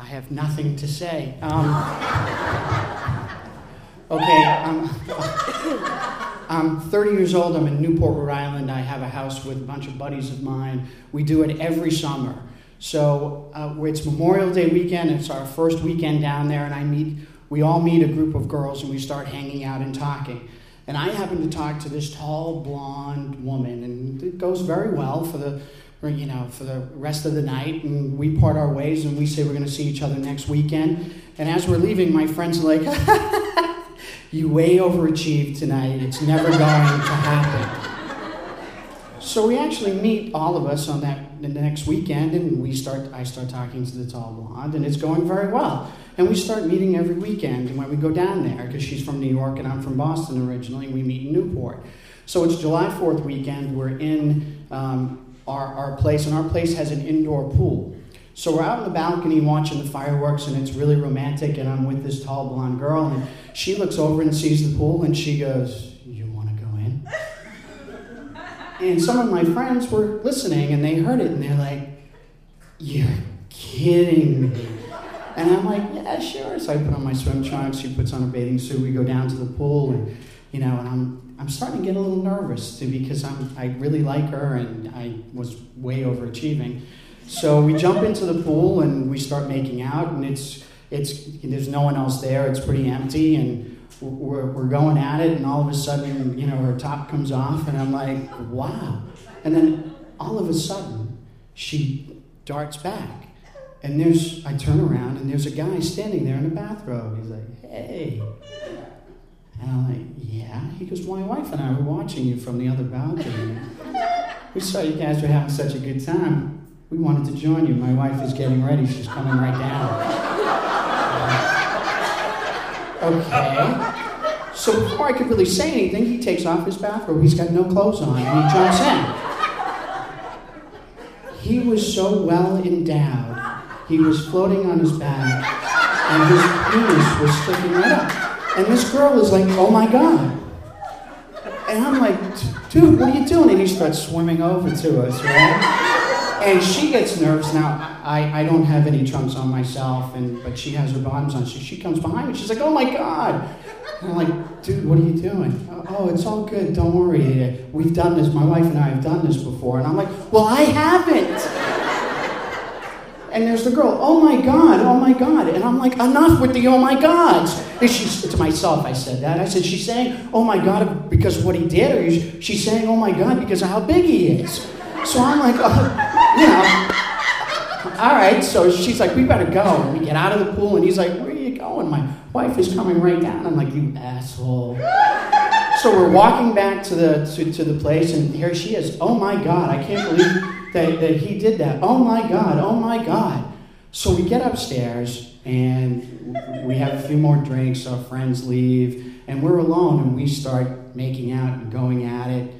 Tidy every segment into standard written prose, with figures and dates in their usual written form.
I have nothing to say. Okay, I'm 30 years old. I'm in Newport, Rhode Island. I have a house with a bunch of buddies of mine. We do it every summer. So it's Memorial Day weekend. It's our first weekend down there, and we all meet a group of girls, and we start hanging out and talking. And I happen to talk to this tall, blonde woman, and it goes very well for the rest of the night. And we part our ways, and we say we're going to see each other next weekend. And as we're leaving, my friends are like, "You way overachieved tonight. It's never going to happen." So we actually meet, all of us, on the next weekend, and I start talking to the tall blonde, and it's going very well. And we start meeting every weekend when we go down there, because she's from New York and I'm from Boston originally, and we meet in Newport. So it's July 4th weekend. We're in our place, and our place has an indoor pool. So we're out on the balcony watching the fireworks, and it's really romantic, and I'm with this tall blonde girl, and she looks over and sees the pool, and she goes, "You want to go in?" And some of my friends were listening, and they heard it, and they're like, "You're kidding me." And I'm like, "Yeah, sure." So I put on my swim trunks, she puts on a bathing suit, we go down to the pool, and I'm starting to get a little nervous too, because I really like her, and I was way overachieving. So we jump into the pool and we start making out, and there's no one else there. It's pretty empty, and we're going at it, and all of a sudden, her top comes off, and I'm like, "Wow!" And then all of a sudden, she darts back, and I turn around, and there's a guy standing there in a bathrobe. He's like, "Hey," and I'm like, "Yeah." He goes, "My wife and I were watching you from the other balcony. We saw you guys were having such a good time. We wanted to join you. My wife is getting ready. She's coming right down." Okay. So before I could really say anything, he takes off his bathrobe. He's got no clothes on, and he jumps in. He was so well endowed. He was floating on his back, and his penis was sticking right up. And this girl is like, "Oh my God." And I'm like, "Dude, what are you doing?" And he starts swimming over to us, right? And she gets nervous. Now, I don't have any trunks on myself, but she has her bottoms on. So she comes behind me. She's like, "Oh my God." And I'm like, "Dude, what are you doing?" "Oh, it's all good. Don't worry. We've done this. My wife and I have done this before." And I'm like, "Well, I haven't." And there's the girl, "Oh my God, oh my God." And I'm like, "Enough with the oh my gods." And to myself, I said that. I said, "She's saying, oh my God, because of what he did, or she's saying, oh my God, because of how big he is." So I'm like, all right. So she's like, "We better go." And we get out of the pool, and he's like, "Where are you going?" "My wife is coming right down." I'm like, "You asshole." So we're walking back to the place, and here she is. "Oh my God, I can't believe that he did that. Oh my God, oh my God." So we get upstairs, and we have a few more drinks. Our friends leave, and we're alone, and we start making out and going at it.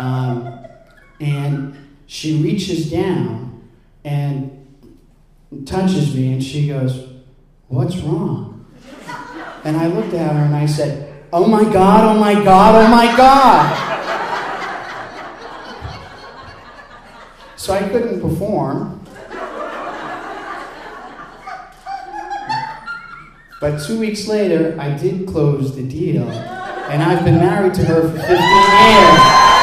And she reaches down and touches me, and she goes, "What's wrong?" And I looked at her, and I said, "Oh my God, oh my God, oh my God." So I couldn't perform. But 2 weeks later, I did close the deal, and I've been married to her for 15 years.